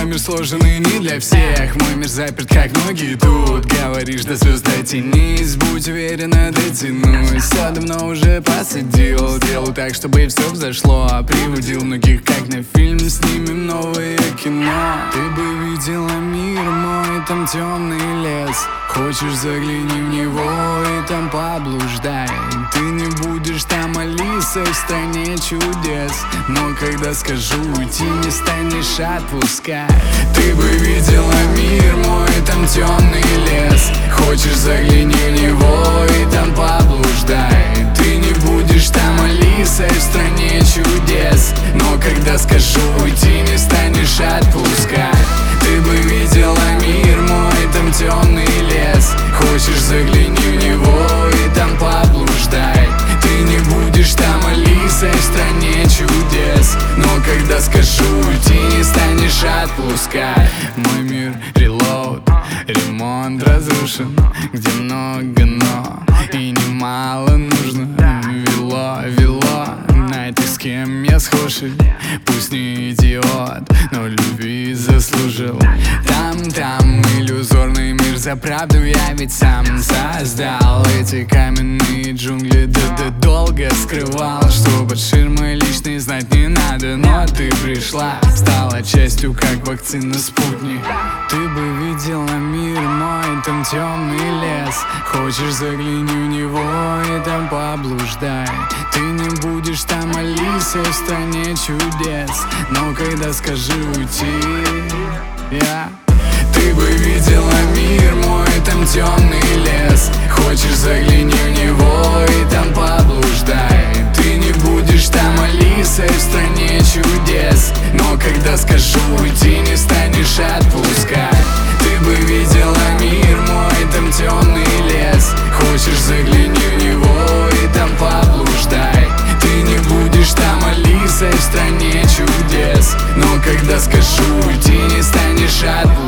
мир сложен и не для всех. Мой мир заперт, как ноги тут. Говоришь, до звезд дотянись, будь уверена, дотянусь. Все давно уже посадил, делаю так, чтобы все взошло. Приводил многих, как на фильм, снимем новое кино. Ты бы видела мир мой, там темный лес. Хочешь, загляни в него и там поблуждай. Ты не будешь там Алисой в стране чудес, но когда скажу уйти, не станешь отпускать. Ты бы видела мир мой, там темный лес. Хочешь, загляни в него и там поблуждай. Ты не будешь там Алисой в стране чудес, но когда скажу уйти, не станешь отпускать. Ты бы видела мир мой, там темный лес. Хочешь, загляни в него и там поблуждай. Ты не будешь там Алисой в стране чудес, но когда скажу уйти, не станешь отпускать. Мой мир reload, ремонт разрушен, где много но и немало нужно. Вело, найти с кем я схожий. Пусть не идиот, но любви заслужил. Там иллюзорный мир, за правду я ведь сам создал. Эти каменные джунгли долго скрывал, что под ширмой личной знать не надо. Но ты пришла, стала частью, как вакцина спутник. Ты бы видела мир мой, там темный лес. Хочешь, загляни в него и там поблуждай. Ты не будешь там Алисой в стране чудес, но когда скажи уйти, Ты бы видела мир мой, там темный лес. Хочешь, загляни в него и там поблуждай. Ты не будешь там Алисой в стране чудес, но когда скажу уйти, не станешь отпускать. Ты бы видела мир мой, там темный лес. Хочешь, загляни в него и там поблуждай. Ты не будешь там Алисой в стране чудес, но когда скажу уйти, не станешь отпускать.